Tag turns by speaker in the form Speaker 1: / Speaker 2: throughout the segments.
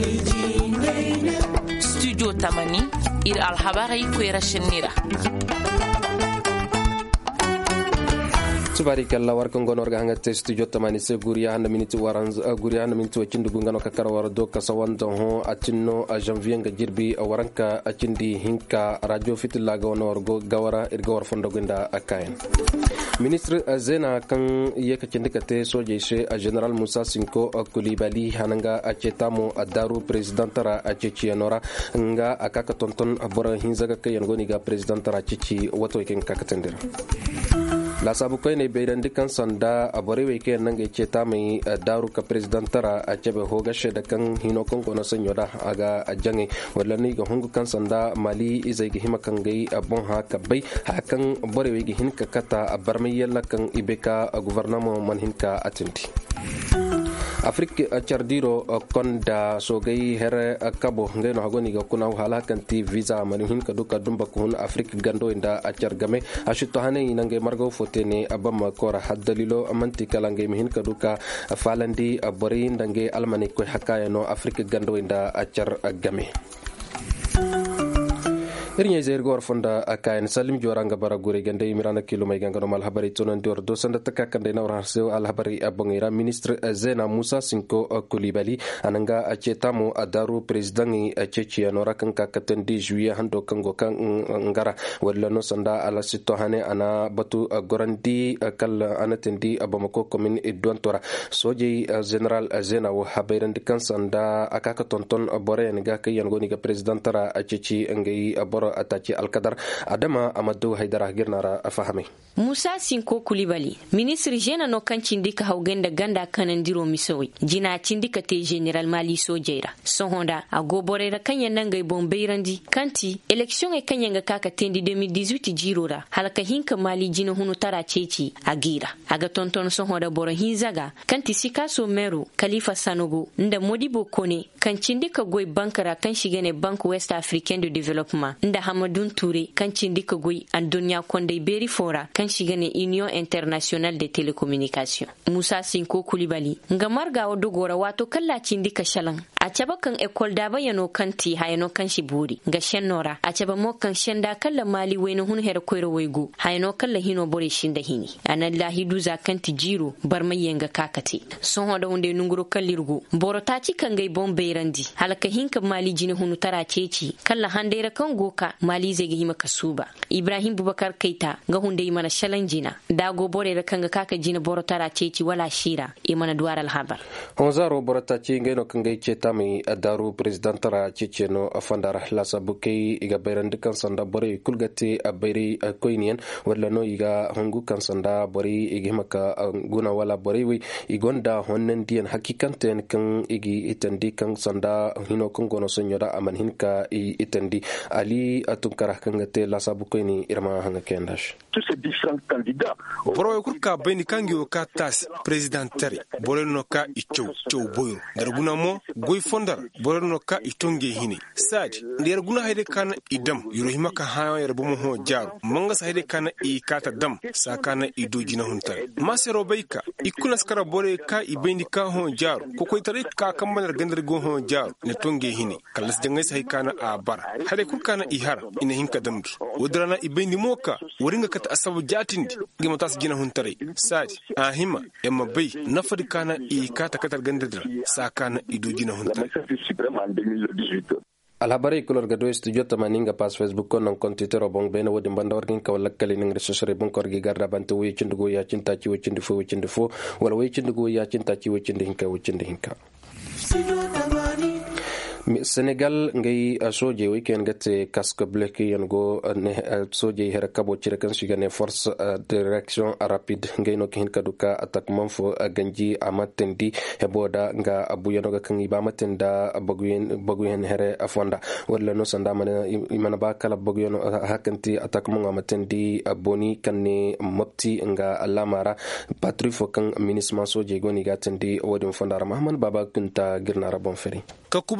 Speaker 1: Studio Tamani ir alhabari kwera shenira.
Speaker 2: Subari kala warkan gonor ga hanga studio tamani se guriya handa miniti waran guriya handa miniti wacindu gungano kakara war do kasawanda ho acinno a janvier nga jirbi waranka acindi hinka radio fitilla ga wonor go gawara irgawar fondo gunda akayen ministre zena kan yeka cindikate soje she a general Musa Sinko Kulibali hananga acetamo adaru presidentara acecianora nga akaka tonton abora hinzaga kayan goni ga presidentara cici wato ken kakatendira la sabu koy ne be dan dikan sanda abore we ken nange ceta mai daru ka presidentara a cebe hoga sheda kan hino kon kono senyoda aga ajange wala ni ga hungu kan sanda mali izai ga hima kan gai abon ha kabai hakan bore we ga hinka kata abarmai yalla kan ibeka gouvernement man hinka atenti Afrique chardiro konda sogay here kabo ngeno hagoni ga kuna hala kanti visa mani hin ka duka dumba kun Afrique gando inda achargame ashito hane inange margo fotene abama kora haddalilo amanti kalange hin ka duka falandi abori ndange almani ko hakaya no Afrique gando inda achargame Irinya zair gor fonda akayen salim joranga bara gure gande imirana kilo mai gangano mal habari tonan dior do sanda taka kande na ora seo al habari abongira ministre Zena Musa Sinko Kulibali ananga acetamo adaru presidangi aceci anora kan kakatendi juillet hando kango kan ngara wala no sanda ala sito hane ana batu gorandi kal anatendi abamako commune edwantora soje general Zena wa habairan dikan sanda akaka tonton bore nga kayan goni ga presidentara aceci ngai ataci alkadar adama amadu haidara girnara afahame
Speaker 3: Musa Sinko Kulibali ministre jena no kancin dika haugenda ganda kanan diro misowi jina cindika te general mali sojeira sonhonda agoborera kanya nanga bombeirandi kanti election e kanya nga kaka tendi 2018 jirora halaka hinka mali jina hunu tara ceci agira aga tonton sonhonda boro hinzaga kanti sikaso meru Khalifa Sanogo nda modibo kone kancin dika goy bankara kan shigene Bank West African de Development nda Hamadun Touré kancin dika goy an dunya konde beri fora kan shigane Union Internationale de Télécommunications Musa Sinko Kulibali nga marga o dogora wato kallacin dika shalan a caba kan ekol da bayano kanti hayano kan shiburi nga shennora a caba mo kan shenda kala mali wayno hun her koyro waygo hayano kala hino bore shinda hini anallahi duza kanti jiro barmayenga kakati son hoda hunde nunguro kallirgo boro ta ci kan gai bombeirandi halaka hinka mali jini hunu tara ceci kala handera kan goka mali zai hima kasuba Ibrahim Bubakar Keita ga hunde mana shalanjina dago bore da kanga kaka jina boro tara ceci wala shira mana duwar alhabar
Speaker 2: Honzaro borata ci ngeno kanga ceta mai adaru presidentara cece no afandara la sabukai iga bayran dukan sanda bore kulgate a bayri koinian wala no iga hongu kan sanda bore igi maka guna wala bore wi igonda honnen dian hakikanten kan igi itandi kan sanda hino kongono sonyoda aman hinka itandi ali atunkara kanga te la sabukai ni irma hanga kendash
Speaker 4: tous ces différents candidats
Speaker 5: boro kurka beni kangi o ka tas presidentari boro no ka icho boyo darguna mo goy fondar boro no ka itonge hini sad der guna hayde kan idam yurohima ka ha yarbu mo ho jaru manga sa hayde kan i kata dam sakana idojina huntar masero bayka ikuna skara bore ka ibendi ka ho jaru ko koy tare ka kambanar gandar go ho jaru ne tonge hini kalas dangai sai kana a bar hayde kurkana i har ina hinka damgi wodrana ibendi moka woringa kata asabu jatindi gima tas gina huntare sad ahima emma bay nafadi kana i kata katar gandar sakana idojina huntare
Speaker 2: alhabari kulor gado studio tamaninga pas Facebook kon non kontitero bong bena wodi mbanda wargin ka wala kali nang recherche bon korgi garda bante wi cindugo ya cinta ci wi cindu fo wala wi cindugo ya cinta ci wi cindu hinka Senegal ngay soje weekend gate casque black yango ne soje hera kabo cire kan shigane force de réaction rapide ngay no kin kaduka attack manfo ganji amatendi heboda nga abuyano ga kan iba matenda baguyen here afonda wala no sanda mana imana ba kala baguyen hakanti attack mon amatendi aboni kanne mopti nga alamara patrifo kan ministre soje goni gatendi wodin fondara Muhammad Baba kunta girnara bon feri
Speaker 5: ka kubainda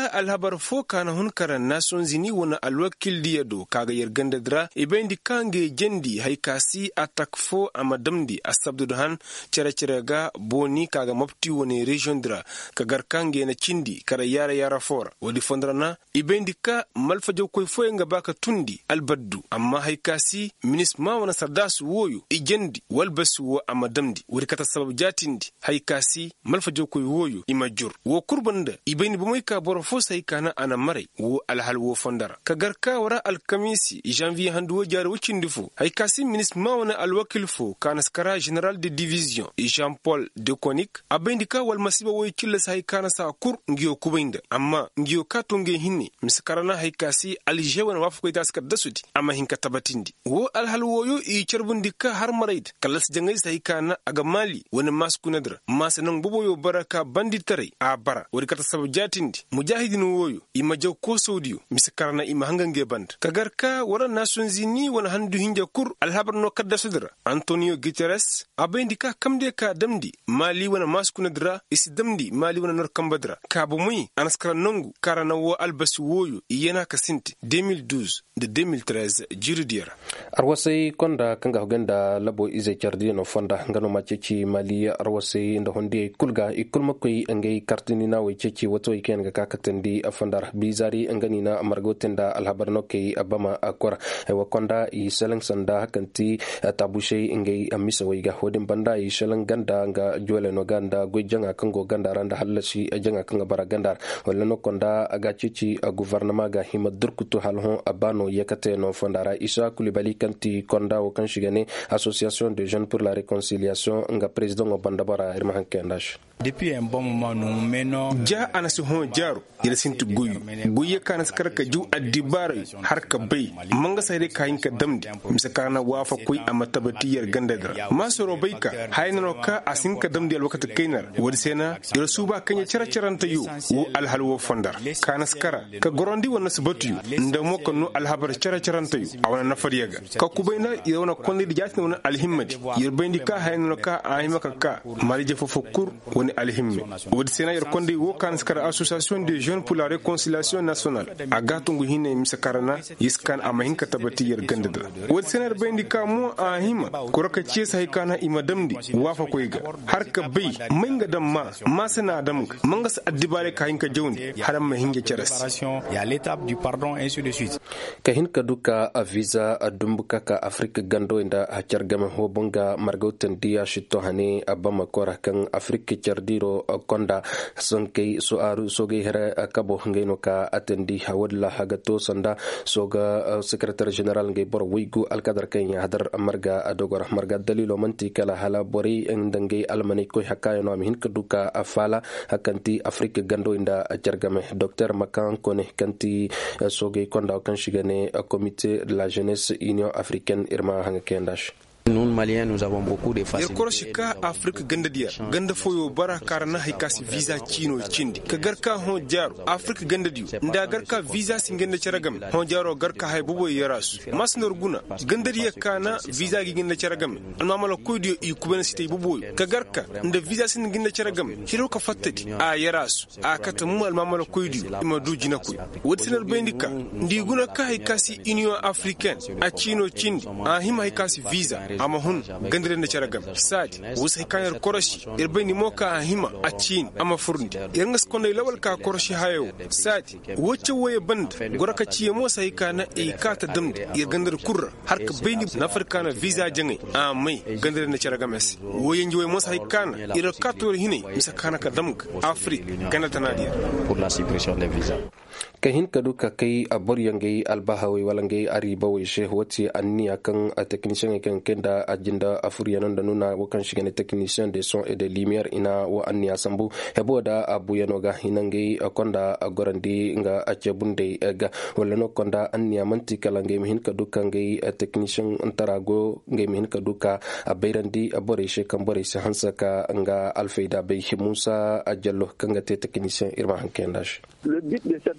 Speaker 5: alhabar fo kana hunkaran nason zini wana alwakil diyado kaga yerganda dra ibendi kange jendi haikasi atak fo amadamdi asabduhan cere ga boni kaga mapti woni region dra kagar kange na cindi kara yara fora wadi fondrana ibendi ka malfajo koy fo nga baka tundi albaddu amma haikasi minisma wana sardasu woyu ijendi walbasu wo amadamdi wadi kata sabab jatindi haikasi malfajo koy woyu imajur wo kurbanda ibendi bumoy ka boro fo sai kana ana mare wo alhal wo fondara kagar ka wara alkamisi janvier handu jar wucindi fo haikasi minisma wana alwakil fo kana skara general de division Jean-Paul de Konik abendi ka wal masiba woy killa sai kana sa kur ngiyo kubainda amma ngiyo katonge hinni miskarana haikasi aljewana wafu ko taska dasuti amma hinka tabatindi wo alhal woyo i charbundi ka har maraid kalas jangai sai kana aga mali wani masku nadra masanan boboyo baraka banditare a bara wori kata sabab jatindi mujahidin woyo ima jaw ko saudiyo miskarana ima hangange band kagar ka wara nasun zini wana handu hinja kur alhabar no kadda sudra Antonio Guterres abendi ka kamde ka damdi mali wana masku nadra isi damdi mali wana nor kambadra ka bu muy anaskara nongu karana wo albasi woyo yana kasinti 2012 de 2013 jiridiyara
Speaker 2: arwasai konda kanga hogenda labo ize chardi no fonda ngano machechi mali arwasai nda hondi kulga ikulma koy ngay kartini na way chechi wato iken ga kakatandi afandar bizari ngani na margotenda alhabar no kay abama akora wa konda i selang sanda kanti tabushay ngay amisa way ga hodin banda i selang ganda nga jole no ganda gojanga kango ganda randa halashi ajanga kanga bara ganda wala no konda aga chechi gouvernement ga hima durkutu halhon abano yakate no fondara Issa Coulibaly kanti konda o kanshigane association de jeunes pour la réconciliation nga président o bandabara irma kendash
Speaker 4: depuis un bon moment nous menons
Speaker 5: ja anasi hon jaro yela sintu goyu kana skarka ju addibar harka bay manga sayde kayin ka damdi misakana wafa koy amatabati yar gandadra masoro bayka haynano ka asinka damdi al wakati kainar wadi sena yela suba kanya charanta yu wo alhalwo fondar kana skara ka gorondi wona sabatu nda moko no alhabar charanta yu awana nafariyaga ka kubayna yona kondi di jatna wona alhimmadi yerbendi ka haynano ka ahimaka ka marije fofokur alhimme wodi sena yer konde wo kan skara association des jeunes pour la réconciliation nationale agatungu hinne misakarana yiskan amahin katabati yer gandada wodi sena bendi ka mo ahima koraka ci sai kana imadamdi wafa koyga har ka bay mainga damma masana adam manga sa addibare kayin ka jawndi haram ma hinge ceres
Speaker 4: ya l'étape du pardon ainsi de suite
Speaker 2: kahin ka duka a visa adumbuka ka afrique gando inda hacar gama ho bonga margoten dia shito hane abama kora kan afrique diro konda sonke suaru soge hera kabo ngeno ka atendi hawadla hagato sanda soga secretary general ngai bor wigu alkadar kenya hadar marga adogor marga dalilo manti kala hala bori endangai almani ko hakayo no min kaduka afala hakanti afrique gando inda jargame docteur makan kone kanti soge konda kan shigane comité de la jeunesse union africaine irma hanga kendash.
Speaker 6: Nous Maliens nous avons beaucoup de facilité.
Speaker 5: Korosika Afrique ganda dia ganda foyo bara karana haikasi visa chino chindi ka garka hon jaro Afrique ganda diu nda garka visa singenda charagam hon jaro garka hay bubo yarasu masnor guna ganda dia kana visa gi genda charagam almamala koydio i kubena site bubo ka garka nda visa singenda charagam hiro ka fattati a yarasu a katamu almamala koydio ima dujina koy wotsinal bendika ndi guna ka haikasi union africaine a chino chindi a hima haikasi visa ama hun gandare na charagam sadi wusa kanyar koroshi irbani moka ahima a cin ama furndi yanga skonde lawal ka koroshi hayo sadi wacce waye band goraka ciye mo sai kana e kata damde ir gandar kurra har ka bayni na farkana visa jangai a mai gandare na charagam es woyen joye mo sai kana ira kator hine misa kana ka damg afrique kana tanadiya
Speaker 6: pour la suppression des visas
Speaker 2: kahin kaduka kai abor yangai albahawi walangai aribawi sheikh wati anni akan a technicien kan kenda ajinda afuriyanon da nuna wakan shigane technicien de son et de lumière ina wa anni asambu heboda abu yanoga hinangai akonda agorandi nga acebunde ga wallano konda anni amanti kalangai mihin kaduka ngai technicien antarago ngai mihin kaduka abairandi abore sheikh kambore se hansaka nga alfaida bai Musa ajallo kanga te technicien irma hankendash.
Speaker 7: Le but de cette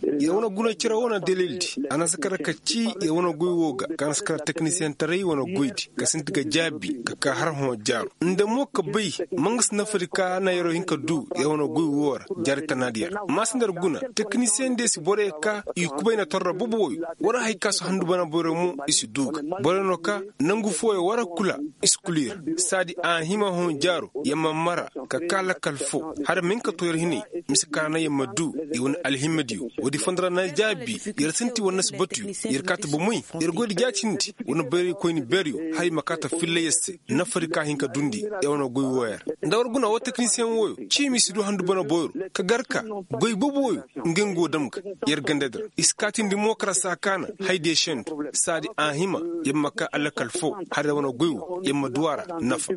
Speaker 5: ya wana guna kira wana delildi ana sakara kaci ya wana gui woga kan sakara technicien tarai wana guidi ka sintiga jabi ka har ho jaru inda mo ka bai mangas na Afrika na yaro hinka du ya wana gui wora jari tanadiya masindar guna technicien de si bore ka i kubai na torra boboy wara hay kaso handu bana bore mu isi duga bore no ka nangu foye wara kula iskulir sadi an hima ho jaru yamma mara ka kala kalfo har min ka toyar hini miskana yamma du i wani alhimadiyo wadi fandra na jabi yar sinti wannan sibatu yar kata bumui yar godi jacinti wani bari ko ni beriyo hay makata fille yesse na Afrika hinka dundi ya wana goy woyar ndawar guna wa technicien woyo ci mi sidu handu bana boyro ka garka goy boboyo ngengo damka yar gandadra iskatin demokrasa kana hayde shent sadi ahima yamma ka alla kalfo har wana goyo yamma duwara nafa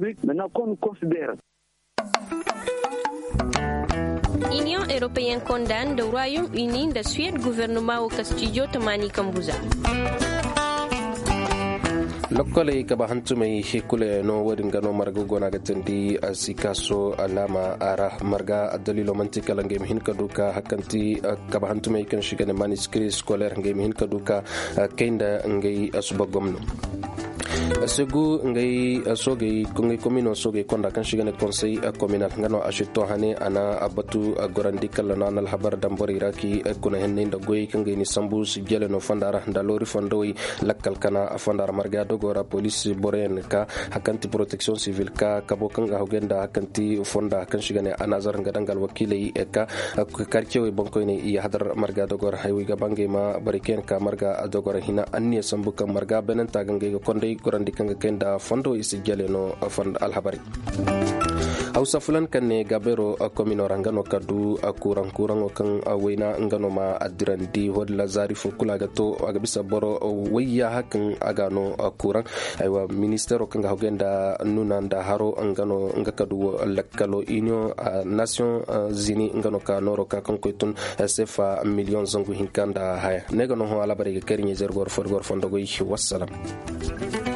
Speaker 3: Union européenne condamne le Royaume-Uni de Suède gouvernement au Castillo Tamani Kambuza.
Speaker 2: Lokole ka bahantu mai hikule no wadin gano marga gona ga tandi asikaso alama ara marga dalilo mantika lange mihin kaduka hakanti ka bahantu mai kan shiga ne manuscript scolaire nge mihin kaduka kenda ngai asuba gomno segu ngai soge kungai komino soge konda kan shiga ne conseil communal ngano ashito hane ana abatu gorandi kala nanal habar dambori iraki kuna henne nda goyi kan ngai ni sambu sigele no fandara ndalori fandoi lakkal kana fandara marga gora police boren ka hakanti protection civil ka kabokan ga hogenda hakanti fonda kan shiga ne anazar ngadangal wakilai ka karkewe bonko ne iya hadar marga dogor haywi ga bange ma bariken ka marga dogor hina anniya sambuka marga benen ta gange konde gorandi kan kenda fondo isigele no fond alhabari Hausa fulan kan ne gabero komino rangano kadu kurang kan wena ngano ma adirandi hodla zari fo kula gato aga bisa boro wayya hakan agano kurang aywa ministero kan hogenda nunanda haro ngano ngakadu lakkalo union nation zini ngano ka noro ka kan koitun sefa million zangu hinkanda haya negano ho alabari kerinye zergor forgor fondo go wassalam